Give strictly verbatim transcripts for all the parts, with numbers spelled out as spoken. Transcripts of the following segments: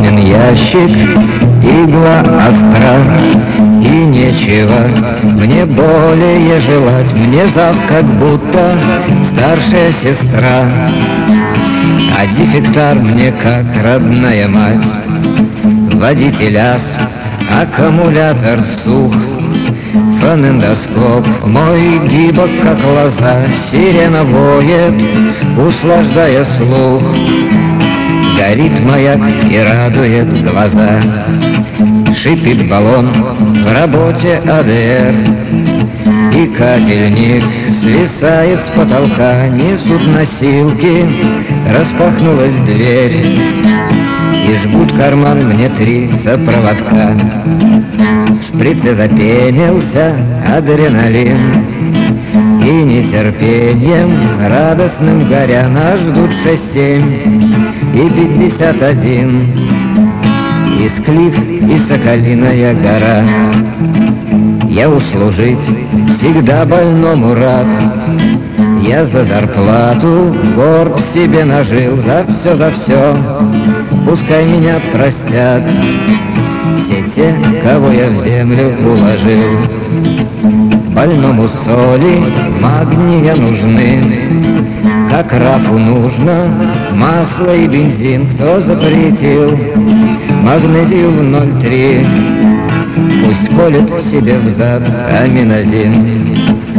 заполнен ящик, игла остра, и нечего мне более желать. Мне зав как будто старшая сестра, а дефектар мне как родная мать. Водитель ас, аккумулятор сух, фонендоскоп мой гибок как лоза, сирена воет, услаждая слух. Горит маяк и радует глаза, шипит баллон в работе а дэ эр, и капельник свисает с потолка. Несут носилки, распахнулась дверь, и жгут карман мне три сопроводка. В шприце запенился адреналин, и нетерпением радостным горя нас ждут шесть-семь и пятьдесят один, и Склиф, и Соколиная гора. Я услужить всегда больному рад, я за зарплату горб себе нажил. За все, за все, пускай меня простят все те, кого я в землю уложил. Больному соли, магния нужны, как рабу нужно масло и бензин. Кто запретил магнезию в ноль три, пусть колет себе взад аминозин.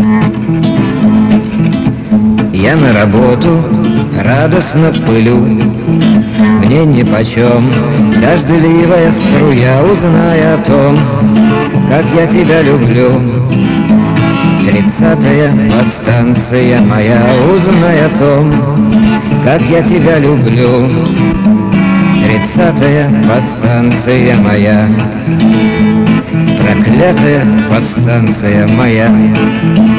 Я на работу радостно пылю, мне нипочем дождливая струя, узнай о том, как я тебя люблю. Тридцатая подстанция моя, узнай о том, как я тебя люблю. Тридцатая подстанция моя, проклятая подстанция моя.